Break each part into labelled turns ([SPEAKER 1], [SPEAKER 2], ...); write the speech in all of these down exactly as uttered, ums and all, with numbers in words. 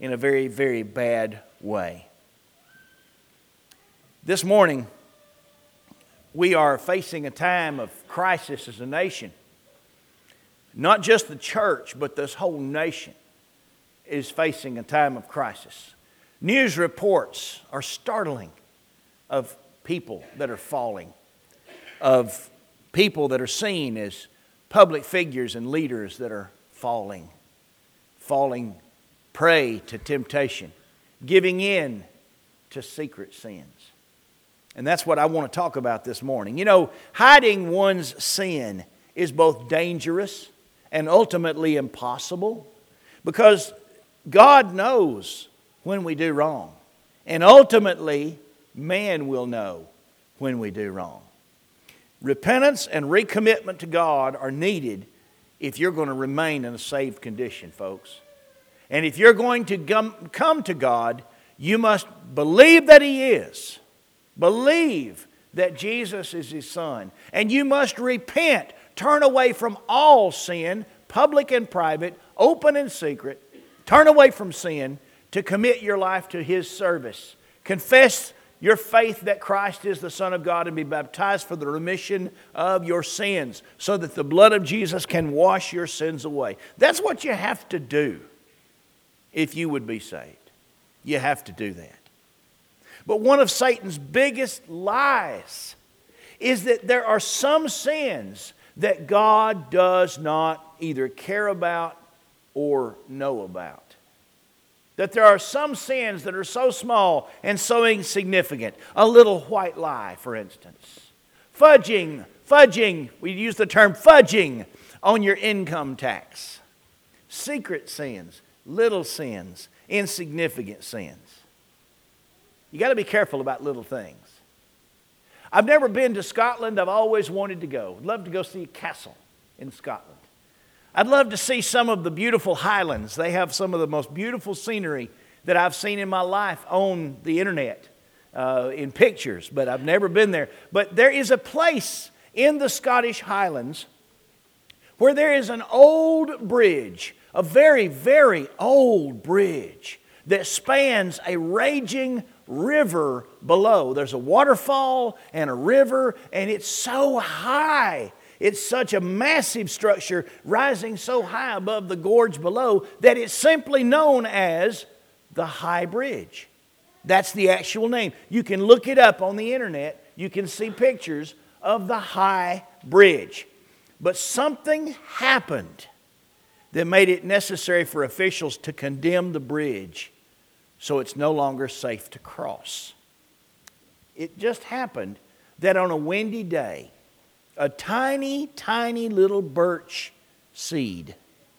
[SPEAKER 1] in a very, very bad way. This morning, we are facing a time of crisis as a nation. Not just the church, but this whole nation is facing a time of crisis. News reports are startling of people that are falling, of people that are seen as public figures and leaders that are falling, falling prey to temptation, giving in to secret sins. And that's what I want to talk about this morning. You know, hiding one's sin is both dangerous and ultimately impossible, because God knows when we do wrong. And ultimately, man will know when we do wrong. Repentance and recommitment to God are needed if you're going to remain in a saved condition, folks. And if you're going to come to God, you must believe that He is. Believe that Jesus is His Son. And you must repent. Turn away from all sin, public and private, open and secret. Turn away from sin to commit your life to His service. Confess your faith that Christ is the Son of God and be baptized for the remission of your sins so that the blood of Jesus can wash your sins away. That's what you have to do if you would be saved. You have to do that. But one of Satan's biggest lies is that there are some sins that God does not either care about or know about. That there are some sins that are so small and so insignificant. A little white lie, for instance. Fudging, fudging, we use the term fudging on your income tax. Secret sins, little sins, insignificant sins. You got to be careful about little things. I've never been to Scotland. I've always wanted to go. I'd love to go see a castle in Scotland. I'd love to see some of the beautiful highlands. They have some of the most beautiful scenery that I've seen in my life on the internet, uh, in pictures, but I've never been there. But there is a place in the Scottish Highlands where there is an old bridge, a very, very old bridge that spans a raging river below. There's a waterfall and a river, and it's so high. It's such a massive structure rising so high above the gorge below that it's simply known as the High Bridge. That's the actual name. You can look it up on the internet. You can see pictures of the High Bridge. But something happened that made it necessary for officials to condemn the bridge so it's no longer safe to cross. It just happened that on a windy day, a tiny, tiny little birch seed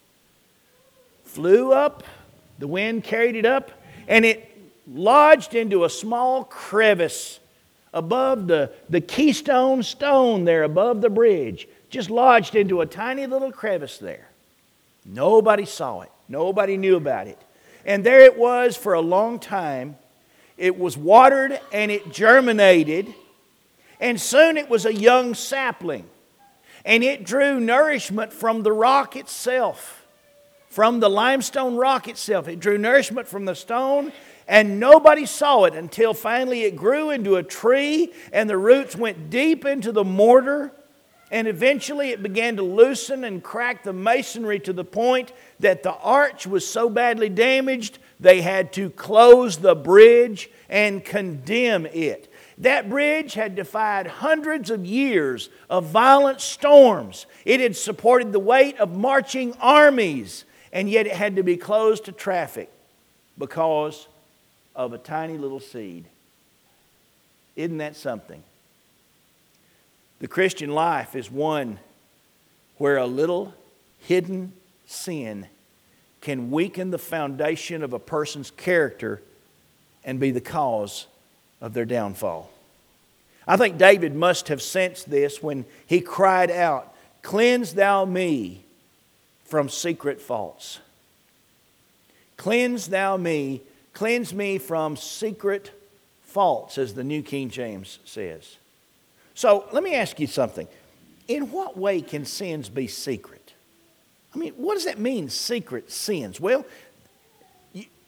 [SPEAKER 1] flew up, the wind carried it up, and it lodged into a small crevice above the, the keystone stone there above the bridge. Just lodged into a tiny little crevice there. Nobody saw it. Nobody knew about it. And there it was for a long time. It was watered and it germinated. And soon it was a young sapling. And it drew nourishment from the rock itself. From the limestone rock itself. It drew nourishment from the stone. And nobody saw it until finally it grew into a tree. And the roots went deep into the mortar. And eventually it began to loosen and crack the masonry to the point that the arch was so badly damaged they had to close the bridge and condemn it. That bridge had defied hundreds of years of violent storms. It had supported the weight of marching armies, and yet it had to be closed to traffic because of a tiny little seed. Isn't that something? The Christian life is one where a little hidden sin can weaken the foundation of a person's character and be the cause of their downfall. I think David must have sensed this when he cried out, "Cleanse thou me from secret faults." Cleanse thou me, cleanse me from secret faults, as the New King James says. So let me ask you something. In what way can sins be secret? I mean, what does that mean, secret sins? Well, you,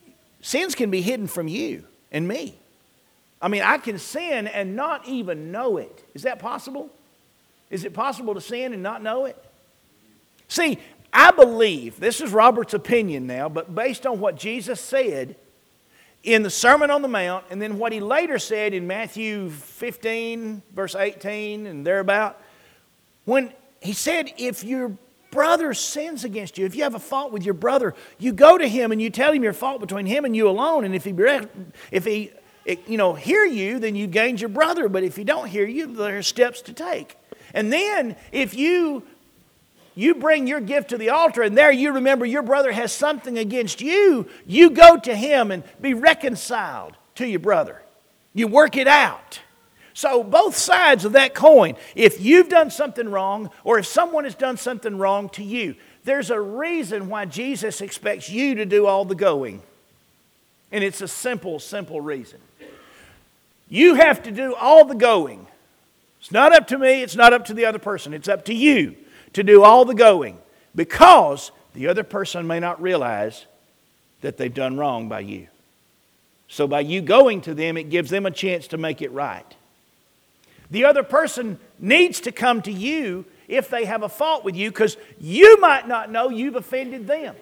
[SPEAKER 1] sins can be hidden from you and me. I mean, I can sin and not even know it. Is that possible? Is it possible to sin and not know it? See, I believe, this is Robert's opinion now, but based on what Jesus said in the Sermon on the Mount, and then what he later said in Matthew fifteen, verse eighteen, and thereabout, when he said, if your brother sins against you, if you have a fault with your brother, you go to him and you tell him your fault between him and you alone, and if he, if he you know, hear you, then you gained your brother, but if he don't hear you, there are steps to take. And then if you You bring your gift to the altar and there you remember your brother has something against you, you go to him and be reconciled to your brother. You work it out. So both sides of that coin, if you've done something wrong or if someone has done something wrong to you, there's a reason why Jesus expects you to do all the going. And it's a simple, simple reason. You have to do all the going. It's not up to me, it's not up to the other person, it's up to you to do all the going, because the other person may not realize that they've done wrong by you. So by you going to them, it gives them a chance to make it right. The other person needs to come to you if they have a fault with you, because you might not know you've offended them.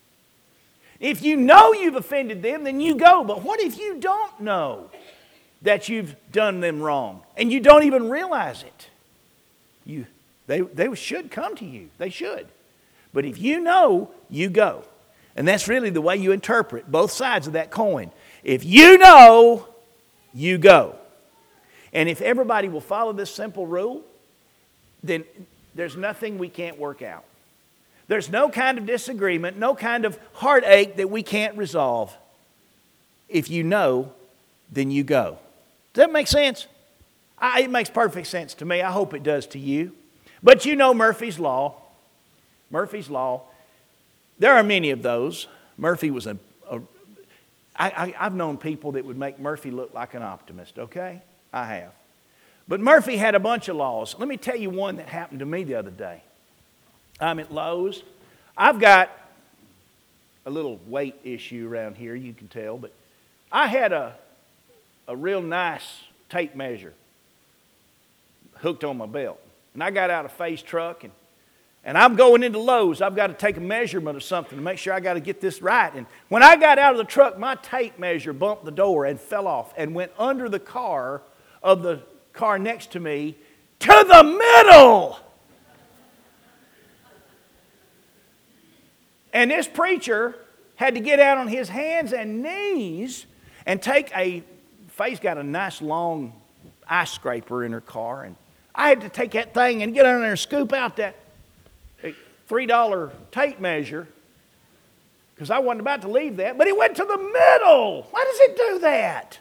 [SPEAKER 1] If you know you've offended them, then you go. But what if you don't know that you've done them wrong and you don't even realize it? You They, they should come to you. They should. But if you know, you go. And that's really the way you interpret both sides of that coin. If you know, you go. And if everybody will follow this simple rule, then there's nothing we can't work out. There's no kind of disagreement, no kind of heartache that we can't resolve. If you know, then you go. Does that make sense? I, it makes perfect sense to me. I hope it does to you. But you know Murphy's Law. Murphy's Law. There are many of those. Murphy was a... a I, I, I've known people that would make Murphy look like an optimist, okay? I have. But Murphy had a bunch of laws. Let me tell you one that happened to me the other day. I'm at Lowe's. I've got a little weight issue around here, you can tell, but I had a, a real nice tape measure hooked on my belt. And I got out a Faye's truck, and, and I'm going into Lowe's. I've got to take a measurement of something to make sure I got to get this right. And when I got out of the truck, my tape measure bumped the door and fell off and went under the car of the car next to me to the middle. And this preacher had to get out on his hands and knees and take a, Faye's got a nice long ice scraper in her car, and I had to take that thing and get under there and scoop out that three dollar tape measure because I wasn't about to leave that, but it went to the middle. Why does it do that?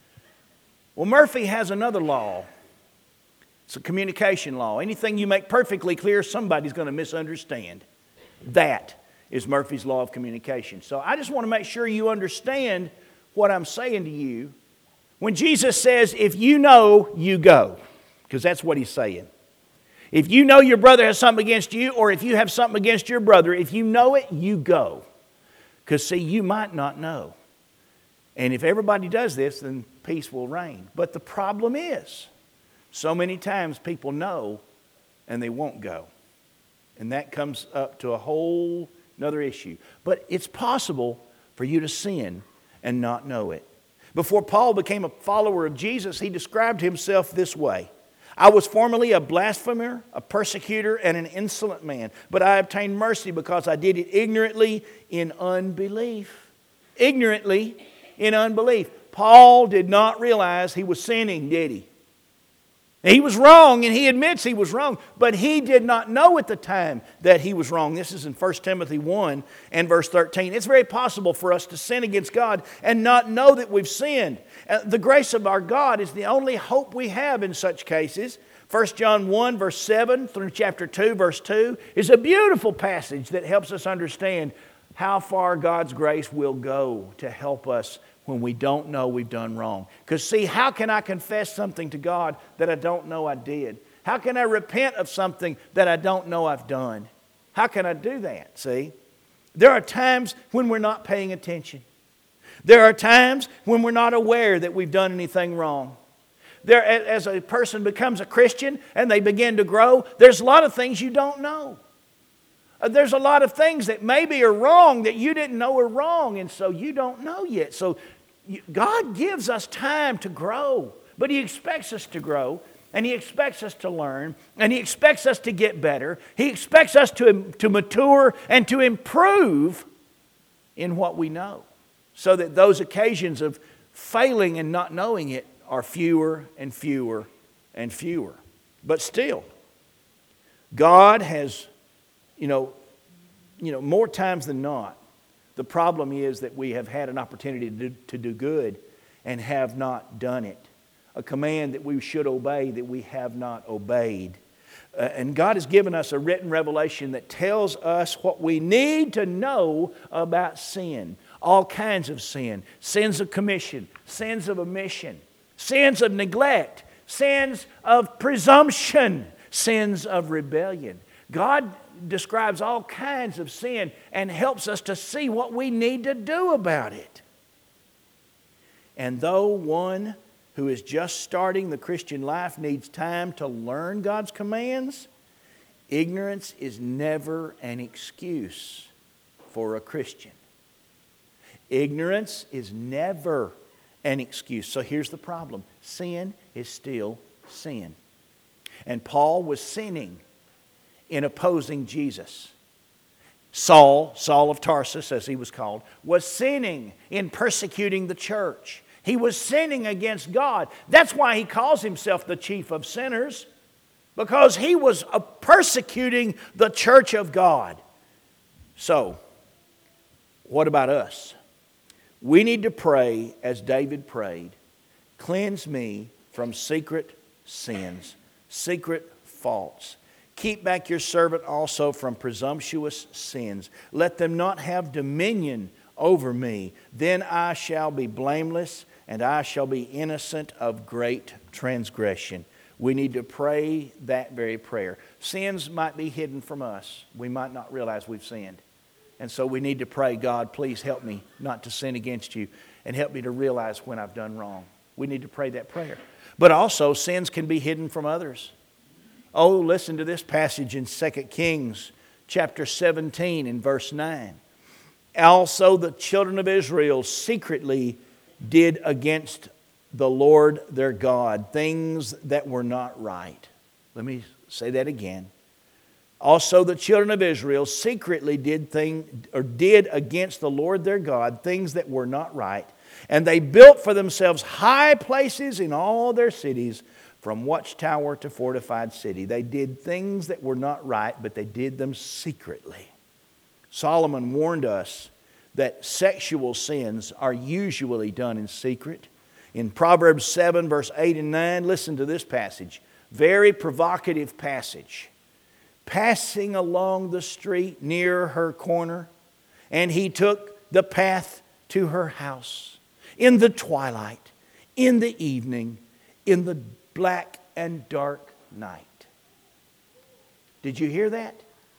[SPEAKER 1] Well, Murphy has another law. It's a communication law. Anything you make perfectly clear, somebody's going to misunderstand. That is Murphy's Law of Communication. So I just want to make sure you understand what I'm saying to you. When Jesus says, if you know, you go. Because that's what he's saying. If you know your brother has something against you, or if you have something against your brother, if you know it, you go. Because see, you might not know. And if everybody does this, then peace will reign. But the problem is, so many times people know and they won't go. And that comes up to a whole another issue. But it's possible for you to sin and not know it. Before Paul became a follower of Jesus, he described himself this way. I was formerly a blasphemer, a persecutor, and an insolent man, but I obtained mercy because I did it ignorantly in unbelief. Ignorantly in unbelief. Paul did not realize he was sinning, did he? He was wrong, and he admits he was wrong, but he did not know at the time that he was wrong. This is in First Timothy one and verse thirteen. It's very possible for us to sin against God and not know that we've sinned. The grace of our God is the only hope we have in such cases. First John one verse seven through chapter two verse two is a beautiful passage that helps us understand how far God's grace will go to help us when we don't know we've done wrong. Because see, how can I confess something to God that I don't know I did? How can I repent of something that I don't know I've done? How can I do that, see? There are times when we're not paying attention. There are times when we're not aware that we've done anything wrong. There, as a person becomes a Christian and they begin to grow, there's a lot of things you don't know. There's a lot of things that maybe are wrong that you didn't know are wrong, and so you don't know yet. So God gives us time to grow, but He expects us to grow, and He expects us to learn, and He expects us to get better. He expects us to, to mature and to improve in what we know, so that those occasions of failing and not knowing it are fewer and fewer and fewer. But still, God has, you know, you know, more times than not, the problem is that we have had an opportunity to do, to do good and have not done it. A command that we should obey that we have not obeyed. Uh, and God has given us a written revelation that tells us what we need to know about sin. All kinds of sin. Sins of commission, sins of omission, sins of neglect, sins of presumption, sins of rebellion. God describes all kinds of sin and helps us to see what we need to do about it. And though one who is just starting the Christian life needs time to learn God's commands, ignorance is never an excuse for a Christian. Ignorance is never an excuse. So here's the problem. Sin is still sin. And Paul was sinning in opposing Jesus. Saul, Saul of Tarsus as he was called, was sinning in persecuting the church. He was sinning against God. That's why he calls himself the chief of sinners, because he was persecuting the church of God. So, what about us? We need to pray as David prayed, cleanse me from secret sins, secret faults. Keep back your servant also from presumptuous sins. Let them not have dominion over me. Then I shall be blameless, and I shall be innocent of great transgression. We need to pray that very prayer. Sins might be hidden from us. We might not realize we've sinned. And so we need to pray, God, please help me not to sin against you, and help me to realize when I've done wrong. We need to pray that prayer. But also, sins can be hidden from others. Oh, listen to this passage in Second Kings chapter seventeen and verse nine. Also the children of Israel secretly did against the Lord their God things that were not right. Let me say that again. Also the children of Israel secretly did thing or did against the Lord their God things that were not right. And they built for themselves high places in all their cities, from watchtower to fortified city. They did things that were not right, but they did them secretly. Solomon warned us that sexual sins are usually done in secret. In Proverbs seven, verse eight and nine, listen to this passage. Very provocative passage. Passing along the street near her corner, and he took the path to her house. In the twilight, in the evening, in the black and dark night. Did you hear that?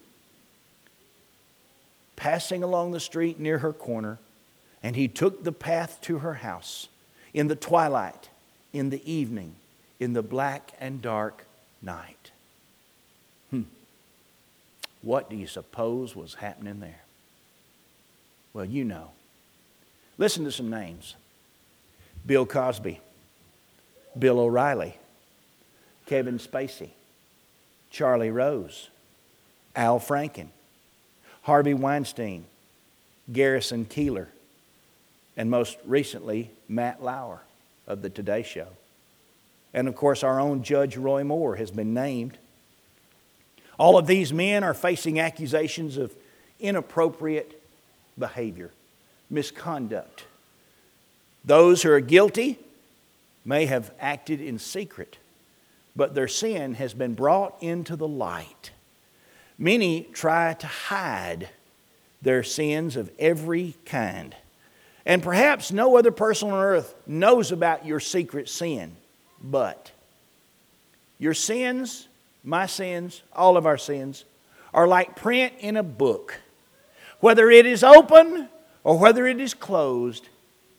[SPEAKER 1] Passing along the street near her corner, and he took the path to her house in the twilight, in the evening, in the black and dark night. Hmm. What do you suppose was happening there? Well, you know. Listen to some names. Bill Cosby, Bill O'Reilly, Kevin Spacey, Charlie Rose, Al Franken, Harvey Weinstein, Garrison Keillor, and most recently, Matt Lauer of the Today Show. And of course, our own Judge Roy Moore has been named. All of these men are facing accusations of inappropriate behavior, misconduct. Those who are guilty may have acted in secret, but their sin has been brought into the light. Many try to hide their sins of every kind. And perhaps no other person on earth knows about your secret sin. But your sins, my sins, all of our sins, are like print in a book. Whether it is open or whether it is closed,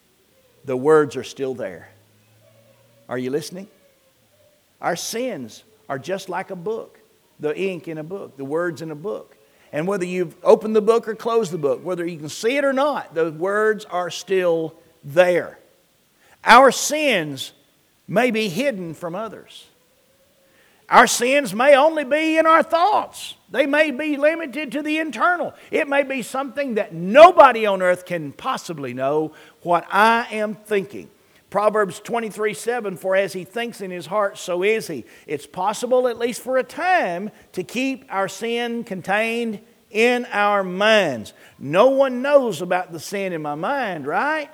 [SPEAKER 1] the words are still there. Are you listening? Our sins are just like a book, the ink in a book, the words in a book. And whether you've opened the book or closed the book, whether you can see it or not, the words are still there. Our sins may be hidden from others. Our sins may only be in our thoughts. They may be limited to the internal. It may be something that nobody on earth can possibly know what I am thinking. Proverbs twenty-three seven, for as he thinks in his heart, so is he. It's possible, at least for a time, to keep our sin contained in our minds. No one knows about the sin in my mind, right?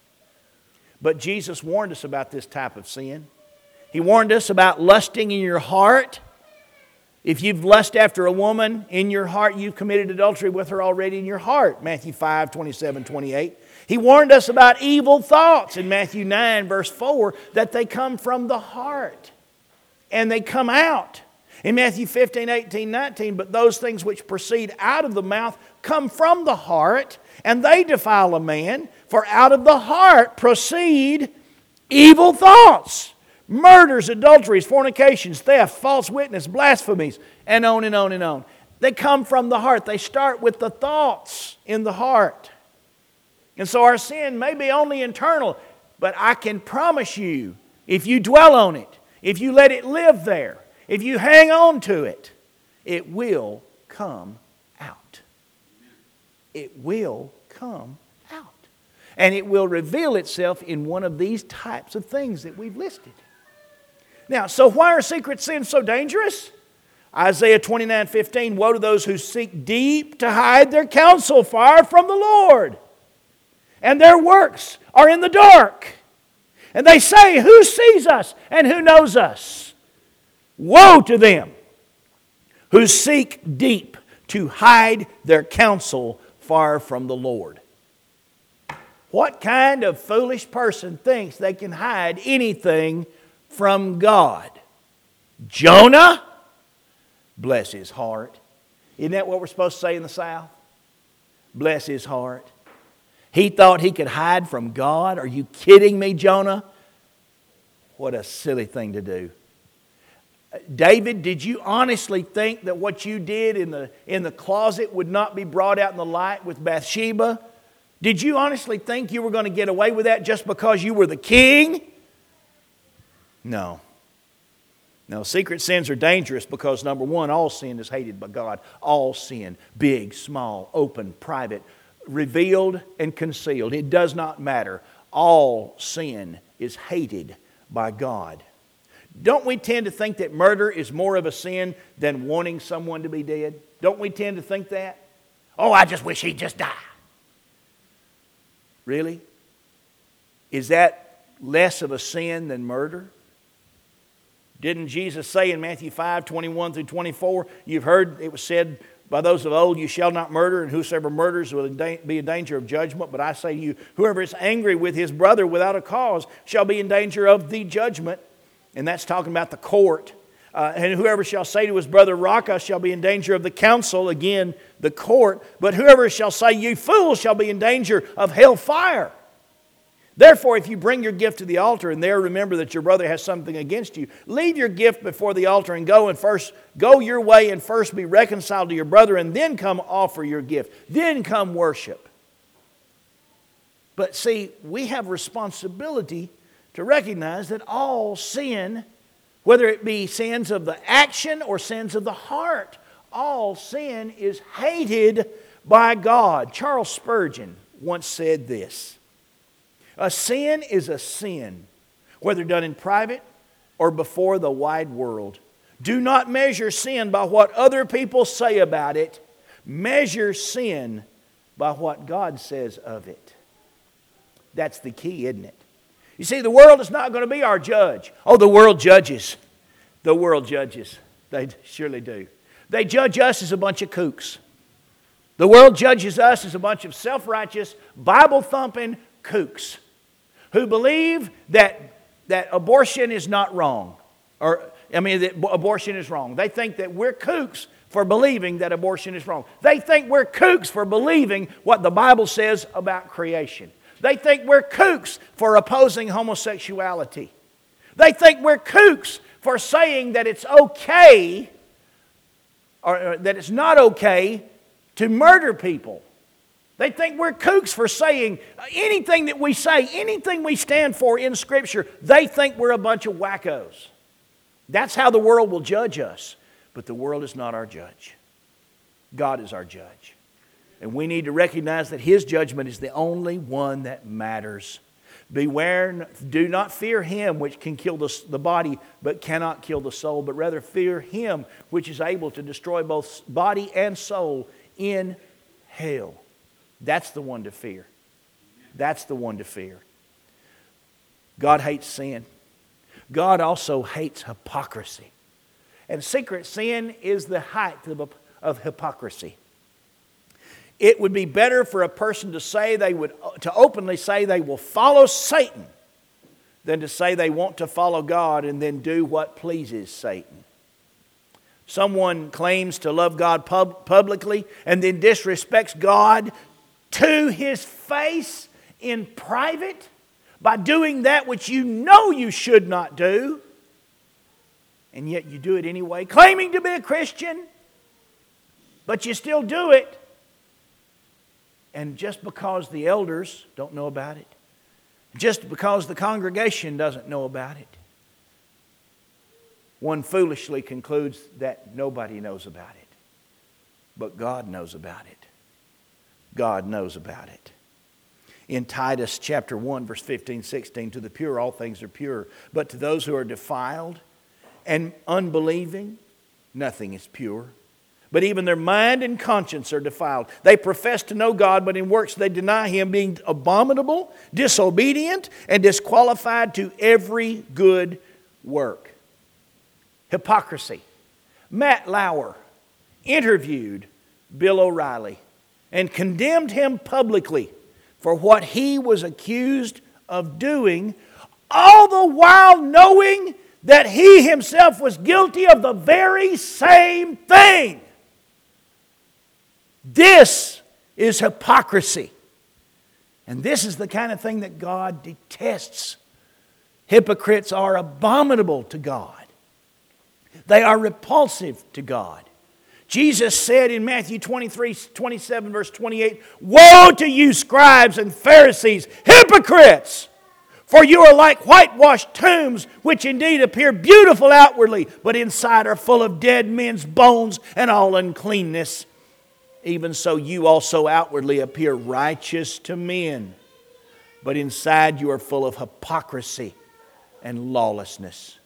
[SPEAKER 1] But Jesus warned us about this type of sin. He warned us about lusting in your heart. If you've lust after a woman in your heart, you've committed adultery with her already in your heart. Matthew five twenty-seven, twenty-eight. He warned us about evil thoughts in Matthew nine, verse four, that they come from the heart and they come out. In Matthew fifteen, eighteen, nineteen, but those things which proceed out of the mouth come from the heart, and they defile a man, for out of the heart proceed evil thoughts, murders, adulteries, fornications, theft, false witness, blasphemies, and on and on and on. They come from the heart. They start with the thoughts in the heart. And so our sin may be only internal, but I can promise you, if you dwell on it, if you let it live there, if you hang on to it, it will come out. It will come out. And it will reveal itself in one of these types of things that we've listed. Now, so why are secret sins so dangerous? Isaiah twenty-nine fifteen, woe to those who seek deep to hide their counsel far from the Lord, and their works are in the dark. And they say, who sees us and who knows us? Woe to them who seek deep to hide their counsel far from the Lord. What kind of foolish person thinks they can hide anything from God? Jonah? Bless his heart. Isn't that what we're supposed to say in the South? Bless his heart. He thought he could hide from God. Are you kidding me, Jonah? What a silly thing to do. David, did you honestly think that what you did in the, in the closet would not be brought out in the light with Bathsheba? Did you honestly think you were going to get away with that just because you were the king? No. No, secret sins are dangerous because, number one, all sin is hated by God. All sin, big, small, open, private, revealed and concealed. It does not matter. All sin is hated by God. Don't we tend to think that murder is more of a sin than wanting someone to be dead? Don't we tend to think that? Oh, I just wish he'd just die. Really? Is that less of a sin than murder? Didn't Jesus say in Matthew five, twenty-one through twenty-four, you've heard it was said by those of old, you shall not murder, and whosoever murders will be in danger of judgment. But I say to you, whoever is angry with his brother without a cause shall be in danger of the judgment. And that's talking about the court. Uh, and whoever shall say to his brother, Raca, shall be in danger of the council, again, the court. But whoever shall say, you fool, shall be in danger of hell fire. Therefore, if you bring your gift to the altar and there remember that your brother has something against you, leave your gift before the altar and go and first go your way and first be reconciled to your brother, and then come offer your gift. Then come worship. But see, we have responsibility to recognize that all sin, whether it be sins of the action or sins of the heart, all sin is hated by God. Charles Spurgeon once said this: a sin is a sin, whether done in private or before the wide world. Do not measure sin by what other people say about it. Measure sin by what God says of it. That's the key, isn't it? You see, the world is not going to be our judge. Oh, the world judges. The world judges. They surely do. They judge us as a bunch of kooks. The world judges us as a bunch of self-righteous, Bible-thumping kooks who believe that, that abortion is not wrong. Or, I mean, that abortion is wrong. They think that we're kooks for believing that abortion is wrong. They think we're kooks for believing what the Bible says about creation. They think we're kooks for opposing homosexuality. They think we're kooks for saying that it's okay, or, or that it's not okay to murder people. They think we're kooks for saying anything that we say, anything we stand for in Scripture. They think we're a bunch of wackos. That's how the world will judge us. But the world is not our judge. God is our judge. And we need to recognize that His judgment is the only one that matters. Beware, do not fear him which can kill the, the body, but cannot kill the soul, but rather fear Him which is able to destroy both body and soul in hell. That's the one to fear. That's the one to fear. God hates sin. God also hates hypocrisy. And secret sin is the height of, of hypocrisy. It would be better for a person to say they would, to openly say they will follow Satan than to say they want to follow God and then do what pleases Satan. Someone claims to love God pub- publicly and then disrespects God to His face in private by doing that which you know you should not do, and yet you do it anyway, claiming to be a Christian, but you still do it. And just because the elders don't know about it, just because the congregation doesn't know about it, one foolishly concludes that nobody knows about it. But God knows about it. God knows about it. In Titus chapter one, verse fifteen, sixteen, to the pure all things are pure, but to those who are defiled and unbelieving, nothing is pure. But even their mind and conscience are defiled. They profess to know God, but in works they deny Him, being abominable, disobedient, and disqualified to every good work. Hypocrisy. Matt Lauer interviewed Bill O'Reilly and condemned him publicly for what he was accused of doing, all the while knowing that he himself was guilty of the very same thing. This is hypocrisy. And this is the kind of thing that God detests. Hypocrites are abominable to God. They are repulsive to God. Jesus said in Matthew twenty-three, twenty-seven, verse twenty-eight, "Woe to you, scribes and Pharisees, hypocrites! For you are like whitewashed tombs, which indeed appear beautiful outwardly, but inside are full of dead men's bones and all uncleanness. Even so you also outwardly appear righteous to men, but inside you are full of hypocrisy and lawlessness."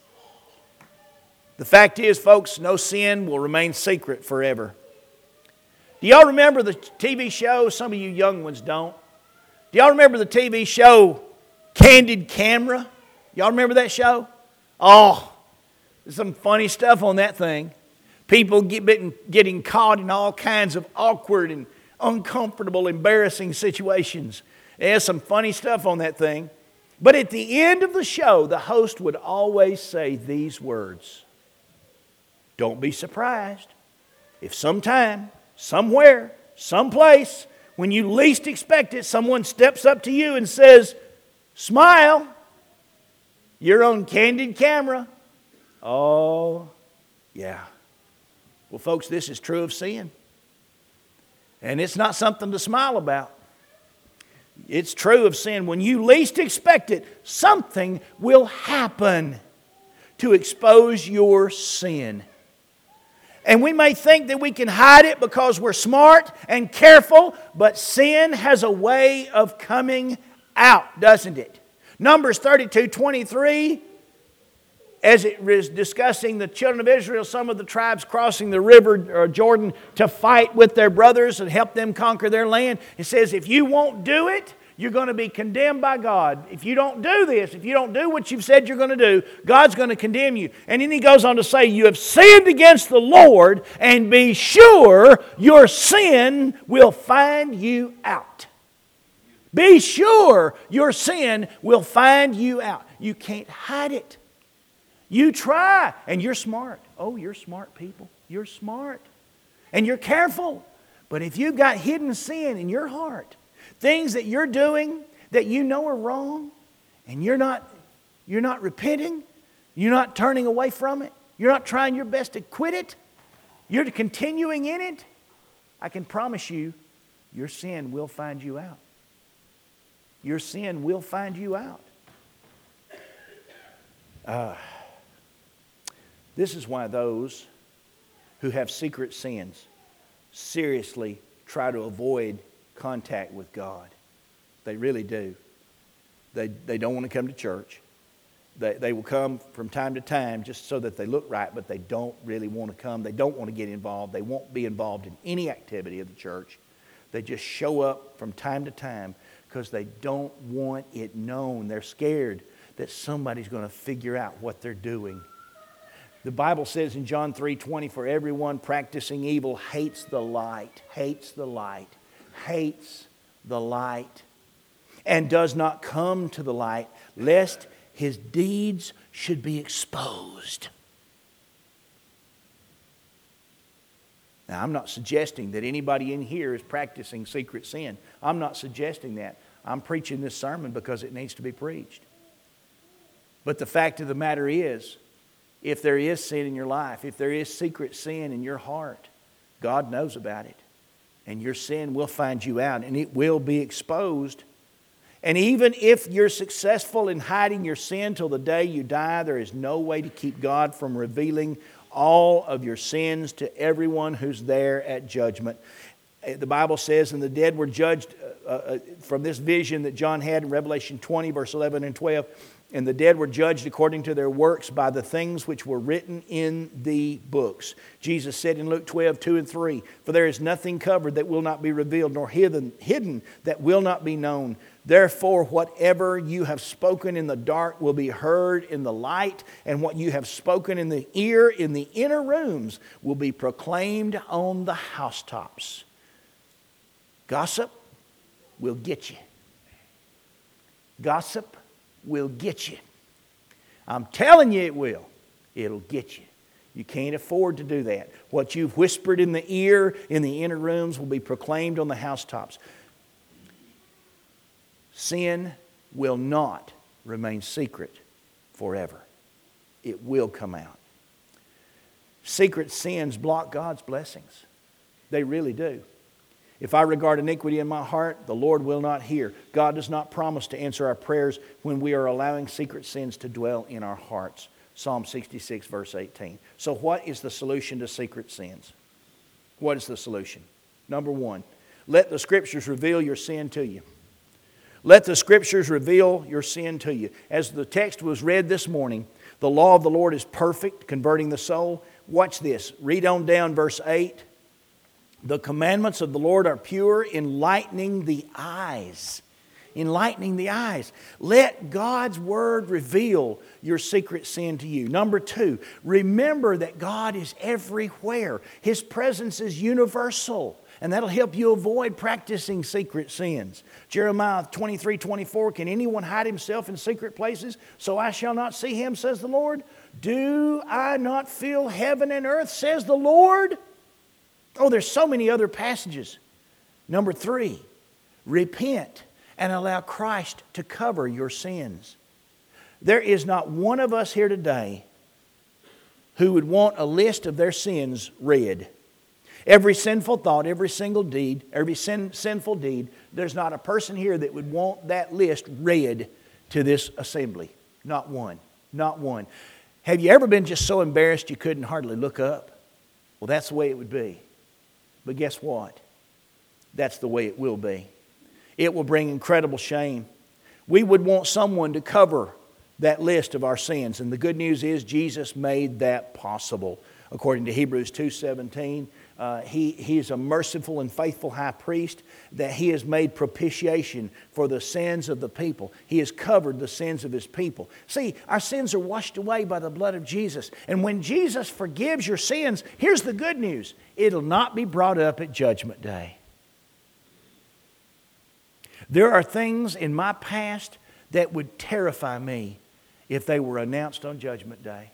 [SPEAKER 1] The fact is, folks, no sin will remain secret forever. Do y'all remember the T V show? Some of you young ones don't. Do y'all remember the T V show Candid Camera? Y'all remember that show? Oh, there's some funny stuff on that thing. People get, getting caught in all kinds of awkward and uncomfortable, embarrassing situations. There's some funny stuff on that thing. But at the end of the show, the host would always say these words: "Don't be surprised if sometime, somewhere, someplace, when you least expect it, someone steps up to you and says, 'Smile, you're on Candid Camera.'" Oh, yeah. Well, folks, this is true of sin. And it's not something to smile about. It's true of sin. When you least expect it, something will happen to expose your sin. And we may think that we can hide it because we're smart and careful, but sin has a way of coming out, doesn't it? Numbers thirty-two twenty-three, as it is discussing the children of Israel, some of the tribes crossing the river Jordan to fight with their brothers and help them conquer their land. It says, if you won't do it, you're going to be condemned by God. If you don't do this, if you don't do what you've said you're going to do, God's going to condemn you. And then he goes on to say, you have sinned against the Lord, and be sure your sin will find you out. Be sure your sin will find you out. You can't hide it. You try, and you're smart. Oh, you're smart people. You're smart. And you're careful. But if you've got hidden sin in your heart, things that you're doing that you know are wrong, and you're not, you're not repenting, you're not turning away from it, you're not trying your best to quit it, you're continuing in it, I can promise you, your sin will find you out. Your sin will find you out. Uh, this is why those who have secret sins seriously try to avoid contact with God. They really do. They, they don't want to come to church. They, they will come from time to time just so that they look right, but they don't really want to come. They don't want to get involved. They won't be involved in any activity of the church. They just show up from time to time because they don't want it known. They're scared that somebody's going to figure out what they're doing. The Bible says in John three twenty, for everyone practicing evil hates the light, hates the light, hates the light, and does not come to the light, lest his deeds should be exposed. Now, I'm not suggesting that anybody in here is practicing secret sin. I'm not suggesting that. I'm preaching this sermon because it needs to be preached. But the fact of the matter is, if there is sin in your life, if there is secret sin in your heart, God knows about it. And your sin will find you out, and it will be exposed. And even if you're successful in hiding your sin till the day you die, there is no way to keep God from revealing all of your sins to everyone who's there at judgment. The Bible says, and the dead were judged uh, uh, from this vision that John had in Revelation twenty, verse eleven and twelve. And the dead were judged according to their works by the things which were written in the books. Jesus said in Luke twelve, two and three, for there is nothing covered that will not be revealed, nor hidden, hidden that will not be known. Therefore, whatever you have spoken in the dark will be heard in the light, and what you have spoken in the ear in the inner rooms will be proclaimed on the housetops. Gossip will get you. Gossip will get you. I'm telling you it will. It'll get you. You can't afford to do that. What you've whispered in the ear in the inner rooms will be proclaimed on the housetops. Sin will not remain secret forever. It will come out. Secret sins block God's blessings. They really do. If I regard iniquity in my heart, the Lord will not hear. God does not promise to answer our prayers when we are allowing secret sins to dwell in our hearts. Psalm sixty-six, verse eighteen. So what is the solution to secret sins? What is the solution? Number one, let the Scriptures reveal your sin to you. Let the Scriptures reveal your sin to you. As the text was read this morning, the law of the Lord is perfect, converting the soul. Watch this. Read on down verse eight. The commandments of the Lord are pure, enlightening the eyes. Enlightening the eyes. Let God's Word reveal your secret sin to you. Number two, remember that God is everywhere. His presence is universal. And that'll help you avoid practicing secret sins. Jeremiah twenty-three, twenty-four, can anyone hide himself in secret places so I shall not see him, says the Lord? Do I not fill heaven and earth, says the Lord? Oh, there's so many other passages. Number three, repent and allow Christ to cover your sins. There is not one of us here today who would want a list of their sins read. Every sinful thought, every single deed, every sin, sinful deed, there's not a person here that would want that list read to this assembly. Not one. Not one. Have you ever been just so embarrassed you couldn't hardly look up? Well, that's the way it would be. But guess what? That's the way it will be. It will bring incredible shame. We would want someone to cover that list of our sins. And the good news is Jesus made that possible. According to Hebrews two seventeen, uh, he, he is a merciful and faithful high priest, that He has made propitiation for the sins of the people. He has covered the sins of His people. See, our sins are washed away by the blood of Jesus. And when Jesus forgives your sins, here's the good news. It'll not be brought up at Judgment Day. There are things in my past that would terrify me if they were announced on Judgment Day.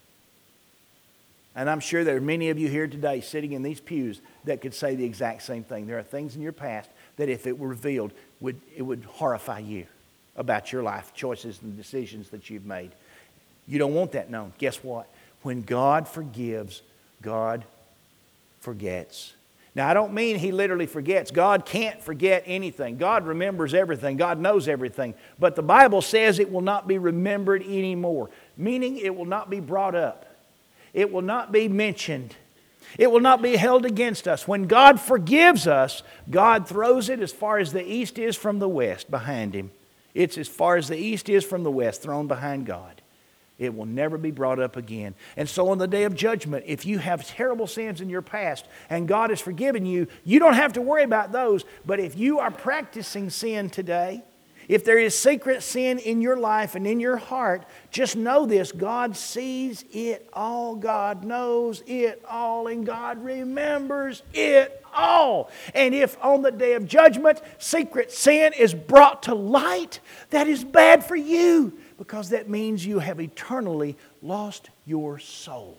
[SPEAKER 1] And I'm sure there are many of you here today sitting in these pews that could say the exact same thing. There are things in your past that if it were revealed, would, it would horrify you about your life choices and decisions that you've made. You don't want that known. Guess what? When God forgives, God forgets. Now, I don't mean He literally forgets. God can't forget anything. God remembers everything. God knows everything. But the Bible says it will not be remembered anymore, meaning it will not be brought up. It will not be mentioned. It will not be held against us. When God forgives us, God throws it as far as the east is from the west behind Him. It's as far as the east is from the west, thrown behind God. It will never be brought up again. And so on the day of judgment, if you have terrible sins in your past and God has forgiven you, you don't have to worry about those. But if you are practicing sin today, if there is secret sin in your life and in your heart, just know this: God sees it all. God knows it all. And God remembers it all. And if on the day of judgment, secret sin is brought to light, that is bad for you, because that means you have eternally lost your soul.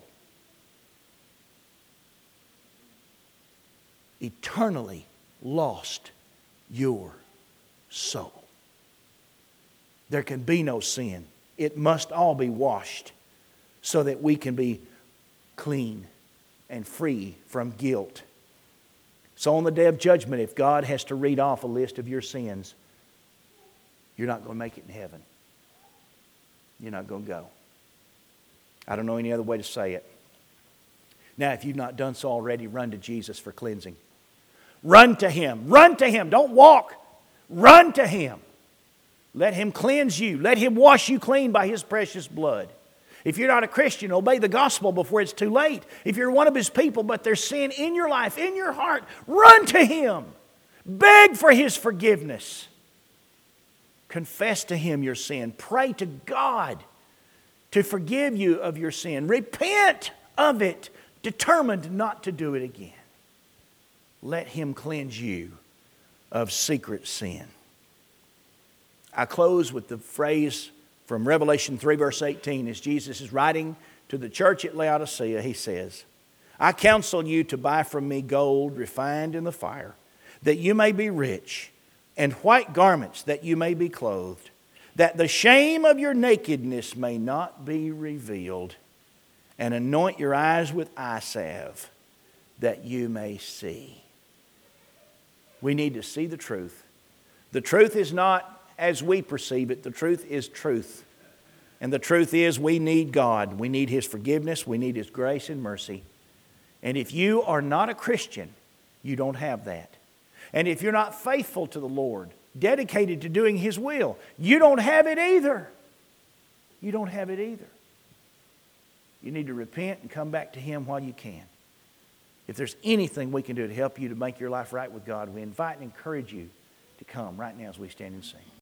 [SPEAKER 1] Eternally lost your soul. There can be no sin. It must all be washed so that we can be clean and free from guilt. So on the day of judgment, if God has to read off a list of your sins, you're not going to make it in heaven. You're not going to go. I don't know any other way to say it. Now, if you've not done so already, run to Jesus for cleansing. Run to Him. Run to Him. Don't walk. Run to Him. Let Him cleanse you. Let Him wash you clean by His precious blood. If you're not a Christian, obey the gospel before it's too late. If you're one of His people, but there's sin in your life, in your heart, run to Him. Beg for His forgiveness. Confess to Him your sin. Pray to God to forgive you of your sin. Repent of it, determined not to do it again. Let Him cleanse you of secret sin. I close with the phrase from Revelation three, verse eighteen, as Jesus is writing to the church at Laodicea. He says, I counsel you to buy from me gold refined in the fire, that you may be rich, and white garments, that you may be clothed, that the shame of your nakedness may not be revealed, and anoint your eyes with eye salve, that you may see. We need to see the truth. The truth is not as we perceive it. The truth is truth. And the truth is we need God. We need His forgiveness. We need His grace and mercy. And if you are not a Christian, you don't have that. And if you're not faithful to the Lord, dedicated to doing His will, you don't have it either. You don't have it either. You need to repent and come back to Him while you can. If there's anything we can do to help you to make your life right with God, we invite and encourage you to come right now as we stand and sing.